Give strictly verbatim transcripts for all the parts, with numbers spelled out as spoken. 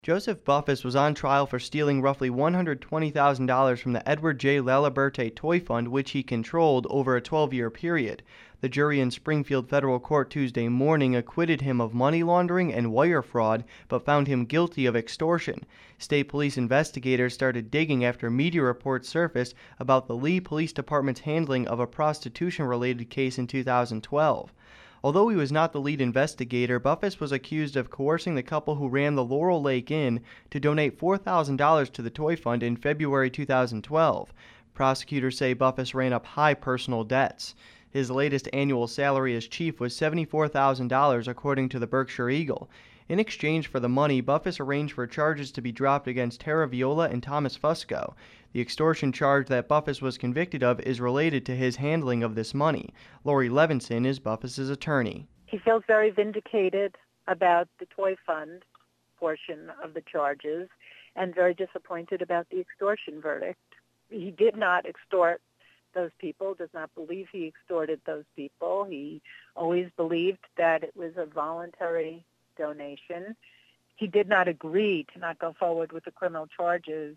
Joseph Buffus was on trial for stealing roughly one hundred twenty thousand dollars from the Edward J. Laliberte Toy Fund, which he controlled over a twelve-year period. The jury in Springfield Federal Court Tuesday morning acquitted him of money laundering and wire fraud, but found him guilty of extortion. State police investigators started digging after media reports surfaced about the Lee Police Department's handling of a prostitution-related case in two thousand twelve. Although he was not the lead investigator, Buffus was accused of coercing the couple who ran the Laurel Lake Inn to donate four thousand dollars to the Toy Fund in February two thousand twelve. Prosecutors say Buffus ran up high personal debts. His latest annual salary as chief was seventy-four thousand dollars, according to the Berkshire Eagle. In exchange for the money, Buffus arranged for charges to be dropped against Tara Viola and Thomas Fusco. The extortion charge that Buffus was convicted of is related to his handling of this money. Lori Levinson is Buffus's attorney. He feels very vindicated about the Toy Fund portion of the charges and very disappointed about the extortion verdict. He did not extort those people, does not believe he extorted those people. He always believed that it was a voluntary donation. He did not agree to not go forward with the criminal charges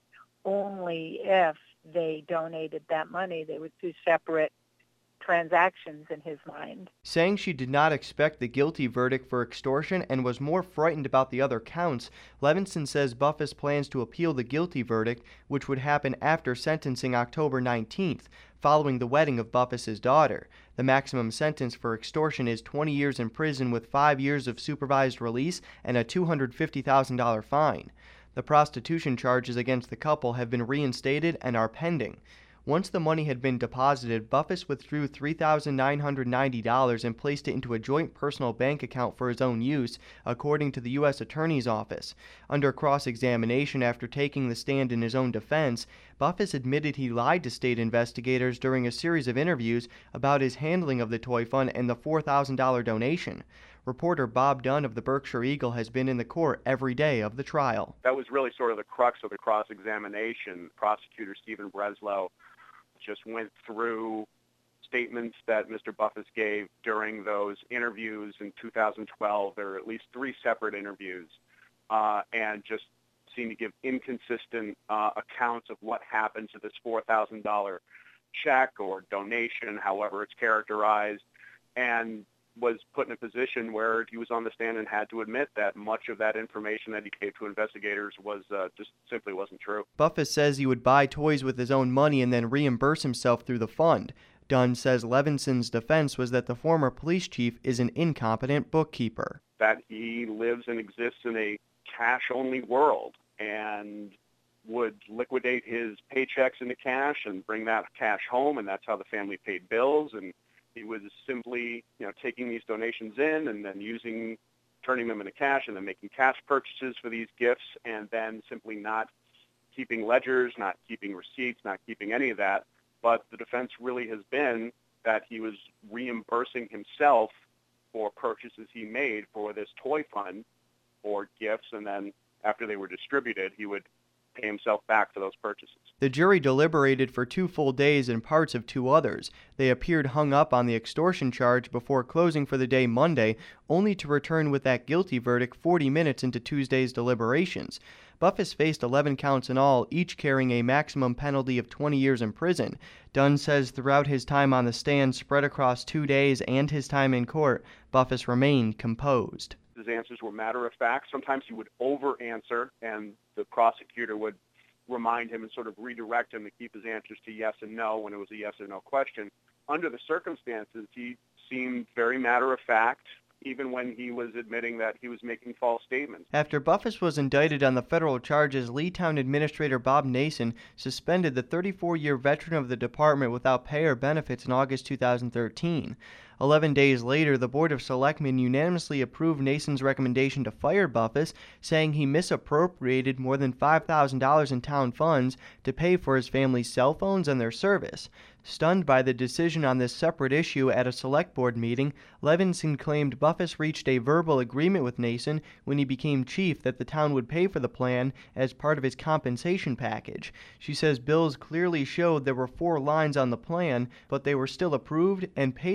only if they donated that money. They were two separate transactions in his mind. Saying she did not expect the guilty verdict for extortion and was more frightened about the other counts, Levinson says Buffus plans to appeal the guilty verdict, which would happen after sentencing October nineteenth, following the wedding of Buffus's daughter. The maximum sentence for extortion is twenty years in prison with five years of supervised release and a two hundred fifty thousand dollars fine. The prostitution charges against the couple have been reinstated and are pending. Once the money had been deposited, Buffus withdrew three thousand nine hundred ninety dollars and placed it into a joint personal bank account for his own use, according to the U S Attorney's Office. Under cross-examination after taking the stand in his own defense, Buffus admitted he lied to state investigators during a series of interviews about his handling of the Toy Fund and the four thousand dollars donation. Reporter Bob Dunn of the Berkshire Eagle has been in the court every day of the trial. That was really sort of the crux of the cross-examination. Prosecutor Stephen Breslow just went through statements that Mister Buffus gave during those interviews in two thousand twelve. There were at least three separate interviews, uh, and just seemed to give inconsistent uh, accounts of what happened to this four thousand dollars check or donation, however it's characterized, and was put in a position where he was on the stand and had to admit that much of that information that he gave to investigators was uh, just simply wasn't true. Buffus says he would buy toys with his own money and then reimburse himself through the fund. Dunn says Levinson's defense was that the former police chief is an incompetent bookkeeper. That he lives and exists in a cash-only world and would liquidate his paychecks into cash and bring that cash home, and that's how the family paid bills. And he was simply, you know, taking these donations in and then using, turning them into cash and then making cash purchases for these gifts, and then simply not keeping ledgers, not keeping receipts, not keeping any of that. But the defense really has been that he was reimbursing himself for purchases he made for this toy fund or gifts, and then after they were distributed, he would pay himself back for those purchases. The jury deliberated for two full days and parts of two others. They appeared hung up on the extortion charge before closing for the day Monday, only to return with that guilty verdict forty minutes into Tuesday's deliberations. Buffus faced eleven counts in all, each carrying a maximum penalty of twenty years in prison. Dunn says throughout his time on the stand, spread across two days, and his time in court, Buffus remained composed. His answers were matter of fact. Sometimes he would over-answer, and the prosecutor would remind him and sort of redirect him to keep his answers to yes and no when it was a yes or no question. Under the circumstances, he seemed very matter of fact, even when he was admitting that he was making false statements. After Buffus was indicted on the federal charges, Leetown Administrator Bob Nason suspended the thirty-four-year veteran of the department without pay or benefits in August two thousand thirteen. Eleven days later, the Board of Selectmen unanimously approved Nason's recommendation to fire Buffus, saying he misappropriated more than five thousand dollars in town funds to pay for his family's cell phones and their service. Stunned by the decision on this separate issue at a select board meeting, Levinson claimed Buffus reached a verbal agreement with Nason when he became chief that the town would pay for the plan as part of his compensation package. She says bills clearly showed there were four lines on the plan, but they were still approved and paid for by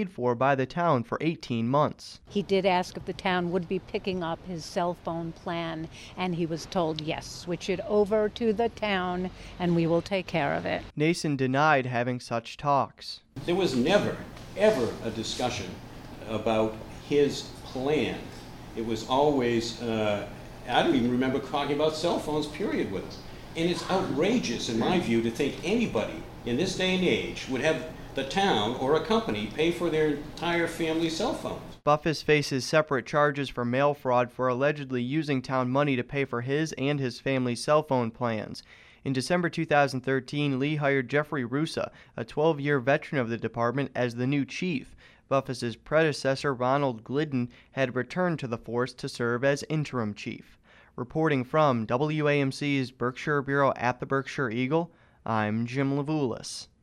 by the town for eighteen months. He did ask if the town would be picking up his cell phone plan, and he was told, yes, switch it over to the town and we will take care of it. Nason denied having such talks. There was never, ever a discussion about his plan. It was always, uh, I don't even remember talking about cell phones, period, with him. And it's outrageous, in my view, to think anybody in this day and age would have the town or a company pay for their entire family's cell phones. Buffus faces separate charges for mail fraud for allegedly using town money to pay for his and his family's cell phone plans. In December two thousand thirteen, Lee hired Jeffrey Rusa, a twelve-year veteran of the department, as the new chief. Buffus's predecessor, Ronald Glidden, had returned to the force to serve as interim chief. Reporting from W A M C's Berkshire Bureau at the Berkshire Eagle, I'm Jim Levulis.